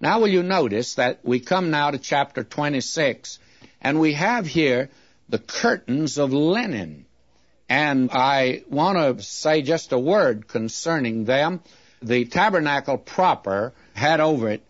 Now will you notice that we come now to chapter 26, and we have here the curtains of linen. And I want to say just a word concerning them. The tabernacle proper had over it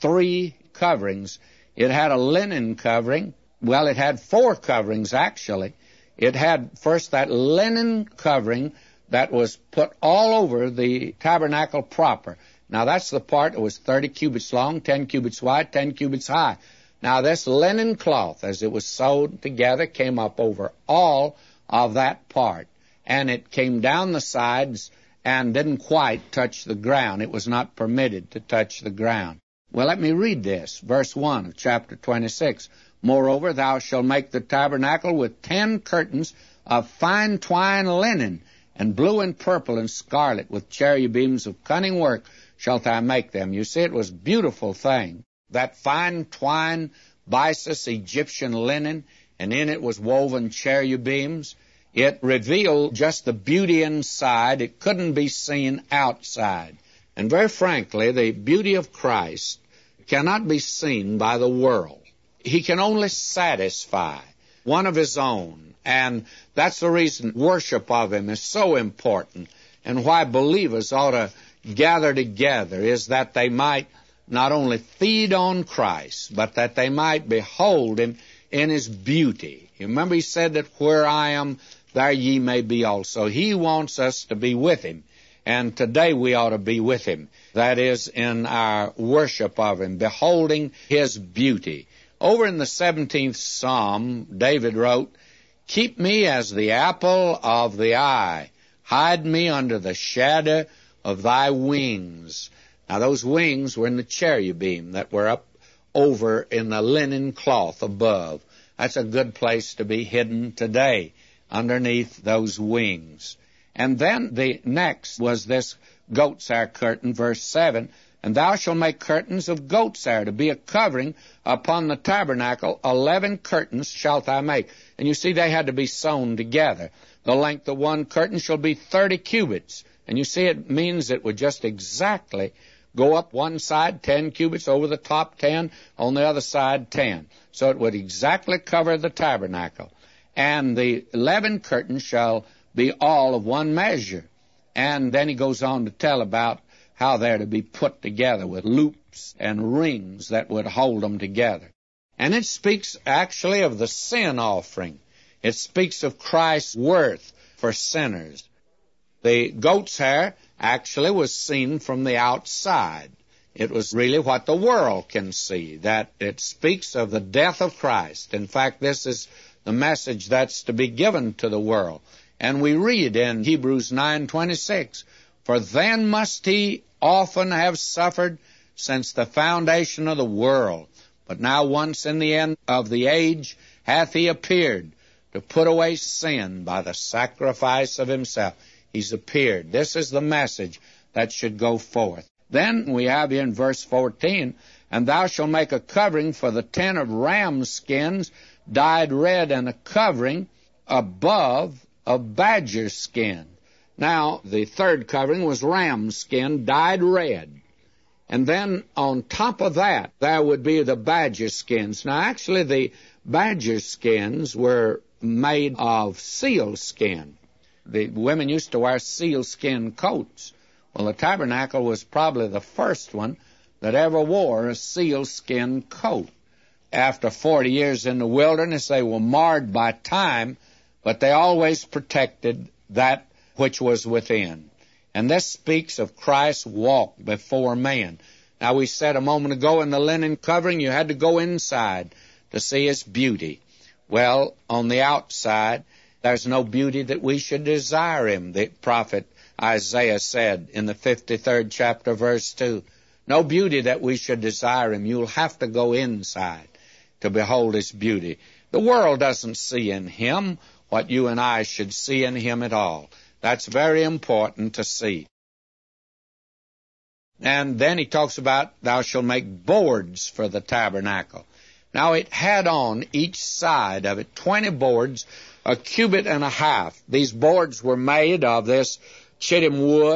3 coverings. It had a linen covering. Well, it had 4 coverings, actually. It had first that linen covering that was put all over the tabernacle proper. Now, that's the part that was 30 cubits long, 10 cubits wide, 10 cubits high. Now, this linen cloth, as it was sewed together, came up over all of that part. And it came down the sides and didn't quite touch the ground. It was not permitted to touch the ground. Well, let me read this, verse 1 of chapter 26. Moreover, thou shalt make the tabernacle with 10 curtains of fine twine linen, and blue and purple and scarlet, with cherubims of cunning work shalt thou make them. You see, it was a beautiful thing. That fine twine byssus Egyptian linen, and in it was woven cherubims. It revealed just the beauty inside. It couldn't be seen outside. And very frankly, the beauty of Christ cannot be seen by the world. He can only satisfy one of his own. And that's the reason worship of him is so important, and why believers ought to gather together, is that they might not only feed on Christ, but that they might behold him in his beauty. You remember he said that where I am, there ye may be also. He wants us to be with him, and today we ought to be with him. That is, in our worship of him, beholding his beauty. Over in the 17th Psalm, David wrote, Keep me as the apple of the eye. Hide me under the shadow of thy wings. Now, those wings were in the cherubim that were up over in the linen cloth above. That's a good place to be hidden today, underneath those wings. And then the next was this goat's hair curtain, verse 7. And thou shalt make curtains of goat's hair to be a covering upon the tabernacle. 11 curtains shalt thou make. And you see, they had to be sewn together. The length of one curtain shall be 30 cubits. And you see, it means it would just exactly go up one side 10 cubits, over the top 10, on the other side 10. So it would exactly cover the tabernacle. And the 11 curtains shall be all of one measure. And then he goes on to tell about how they're to be put together with loops and rings that would hold them together. And it speaks actually of the sin offering. It speaks of Christ's worth for sinners. The goat's hair actually was seen from the outside. It was really what the world can see, that it speaks of the death of Christ. In fact, this is the message that's to be given to the world. And we read in Hebrews 9:26, For then must he often have suffered since the foundation of the world. But now once in the end of the age hath he appeared to put away sin by the sacrifice of himself. He's appeared. This is the message that should go forth. Then we have here in verse 14, And thou shalt make a covering for the 10 of ram's skins, dyed red, and a covering above of badger skin. Now, the third covering was ram's skin, dyed red. And then on top of that, there would be the badger skins. Now, actually, the badger skins were made of seal skin. The women used to wear sealskin coats. Well, the tabernacle was probably the first one that ever wore a sealskin coat. After 40 years in the wilderness, they were marred by time, but they always protected that which was within. And this speaks of Christ's walk before man. Now, we said a moment ago in the linen covering, you had to go inside to see his beauty. Well, on the outside, there's no beauty that we should desire him. The prophet Isaiah said in the 53rd chapter, verse 2, No beauty that we should desire him. You'll have to go inside to behold his beauty. The world doesn't see in him what you and I should see in him at all. That's very important to see. And then he talks about, thou shalt make boards for the tabernacle. Now, it had on each side of it 20 boards, a cubit and a half. These boards were made of this chittim wood,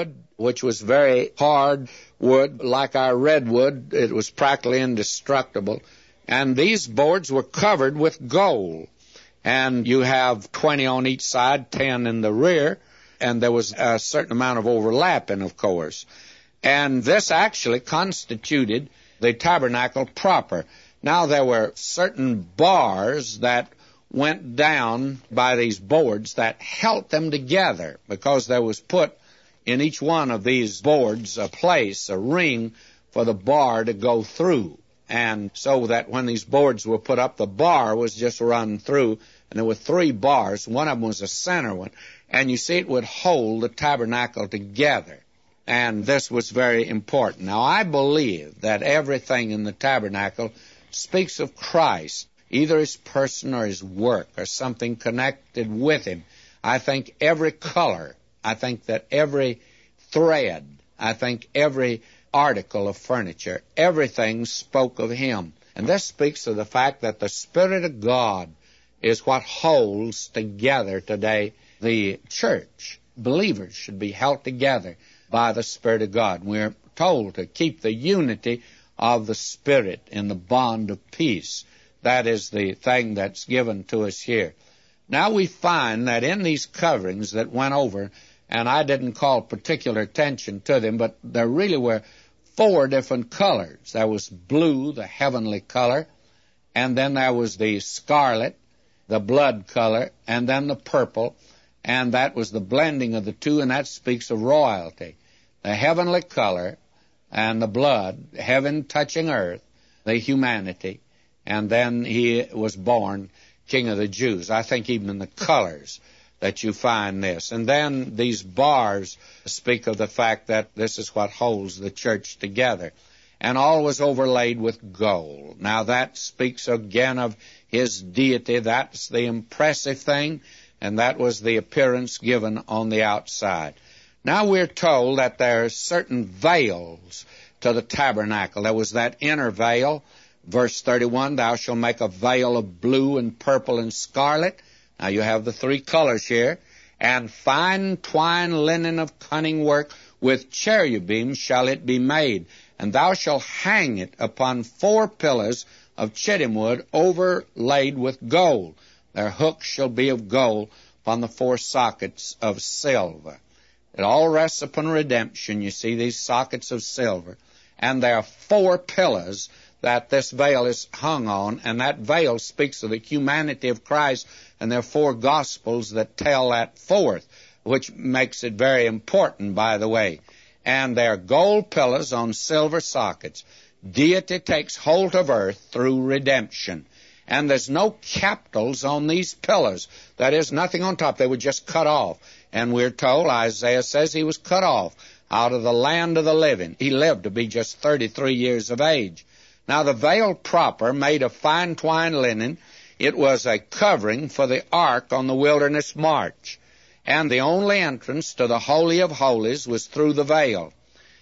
which was very hard wood, like our redwood. It was practically indestructible. And these boards were covered with gold. And you have 20 on each side, 10 in the rear, and there was a certain amount of overlapping, of course. And this actually constituted the tabernacle proper. Now, there were certain bars that went down by these boards that held them together, because there was put in each one of these boards a place, a ring, for the bar to go through. And so that when these boards were put up, the bar was just run through, and there were 3 bars. One of them was a center one, and you see it would hold the tabernacle together. And this was very important. Now, I believe that everything in the tabernacle speaks of Christ, either his person or his work or something connected with him. I think every color, I think that every thread, I think every article of furniture, everything spoke of him. And this speaks of the fact that the Spirit of God is what holds together today the church. Believers should be held together by the Spirit of God. We're told to keep the unity of the Spirit in the bond of peace. That is the thing that's given to us here. Now we find that in these coverings that went over, and I didn't call particular attention to them, but there really were 4 different colors. There was blue, the heavenly color, and then there was the scarlet, the blood color, and then the purple, and that was the blending of the two, and that speaks of royalty. The heavenly color and the blood, heaven touching earth, the humanity, and then he was born King of the Jews. I think even in the colors that you find this. And then these bars speak of the fact that this is what holds the church together. And all was overlaid with gold. Now that speaks again of his deity. That's the impressive thing, and that was the appearance given on the outside. Now we're told that there are certain veils to the tabernacle. There was that inner veil. Verse 31, thou shalt make a veil of blue and purple and scarlet. Now you have the 3 colors here. And fine twine linen of cunning work, with cherubim shall it be made. And thou shalt hang it upon 4 pillars of chittim wood overlaid with gold. Their hooks shall be of gold upon the 4 sockets of silver. It all rests upon redemption. You see these sockets of silver. And there are 4 pillars that this veil is hung on, and that veil speaks of the humanity of Christ, and there are 4 Gospels that tell that forth, which makes it very important, by the way. And there are gold pillars on silver sockets. Deity takes hold of earth through redemption. And there's no capitals on these pillars. That is, nothing on top. They were just cut off. And we're told, Isaiah says he was cut off out of the land of the living. He lived to be just 33 years of age. Now, the veil proper, made of fine twined linen, it was a covering for the ark on the wilderness march. And the only entrance to the Holy of Holies was through the veil.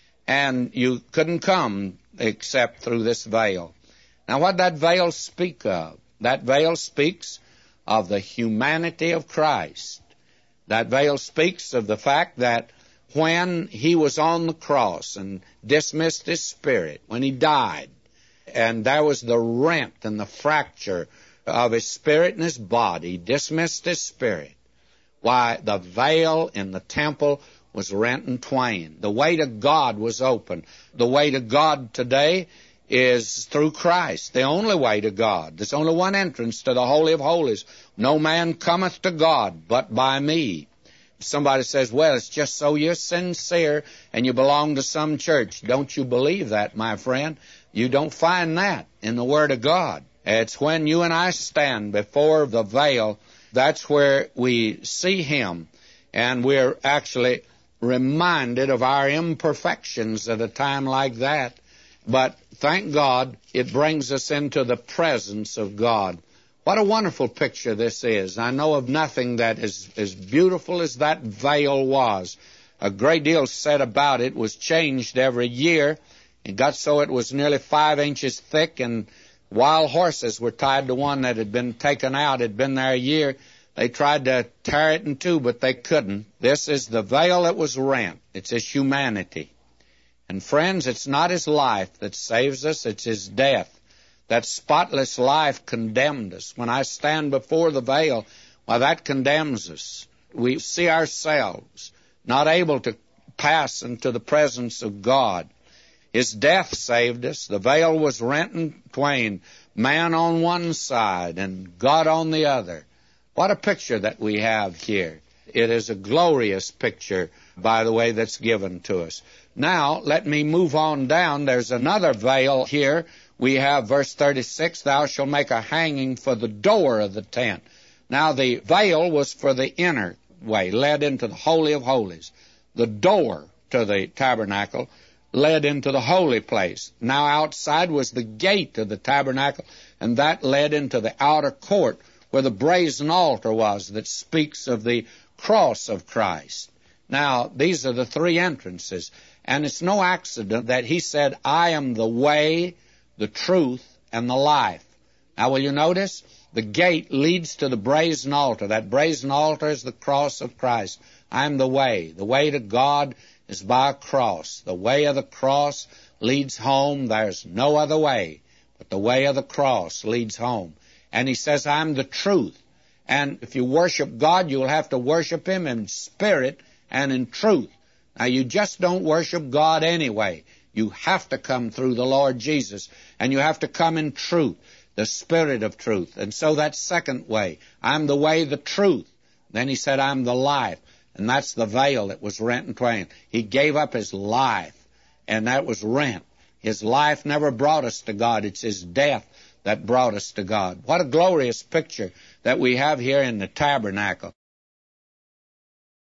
And you couldn't come except through this veil. Now, what did that veil speak of? That veil speaks of the humanity of Christ. That veil speaks of the fact that when he was on the cross and dismissed his spirit, when he died, and there was the rent and the fracture of his spirit and his body, dismissed his spirit, why, the veil in the temple was rent in twain. The way to God was open. The way to God today is through Christ, the only way to God. There's only one entrance to the Holy of Holies. No man cometh to God but by me. Somebody says, well, it's just so you're sincere and you belong to some church. Don't you believe that, my friend? You don't find that in the Word of God. It's when you and I stand before the veil, that's where we see Him, and we're actually reminded of our imperfections at a time like that. But thank God, it brings us into the presence of God. What a wonderful picture this is. I know of nothing that is as beautiful as that veil was. A great deal said about it, was changed every year. It got so it was nearly 5 inches thick, and wild horses were tied to one that had been taken out, had been there a year. They tried to tear it in two, but they couldn't. This is the veil that was rent. It's His humanity. And friends, it's not His life that saves us, it's His death. That spotless life condemned us. When I stand before the veil, why, that condemns us. We see ourselves not able to pass into the presence of God. His death saved us. The veil was rent in twain, man on one side and God on the other. What a picture that we have here. It is a glorious picture, by the way, that's given to us. Now, let me move on down. There's another veil here. We have verse 36, thou shalt make a hanging for the door of the tent. Now, the veil was for the inner way, led into the Holy of Holies. The door to the tabernacle led into the holy place. Now, outside was the gate of the tabernacle, and that led into the outer court where the brazen altar was that speaks of the cross of Christ. Now, these are the three entrances, and it's no accident that He said, I am the way, the truth, and the life. Now, will you notice? The gate leads to the brazen altar. That brazen altar is the cross of Christ. I am the way. The way to God is by a cross. The way of the cross leads home. There's no other way, but the way of the cross leads home. And He says, I'm the truth. And if you worship God, you'll have to worship Him in spirit and in truth. Now, you just don't worship God anyway. You have to come through the Lord Jesus, and you have to come in truth, the Spirit of truth. And so that second way, I'm the way, the truth. Then He said, I'm the life. And that's the veil that was rent in twain. He gave up His life, and that was rent. His life never brought us to God. It's His death that brought us to God. What a glorious picture that we have here in the tabernacle.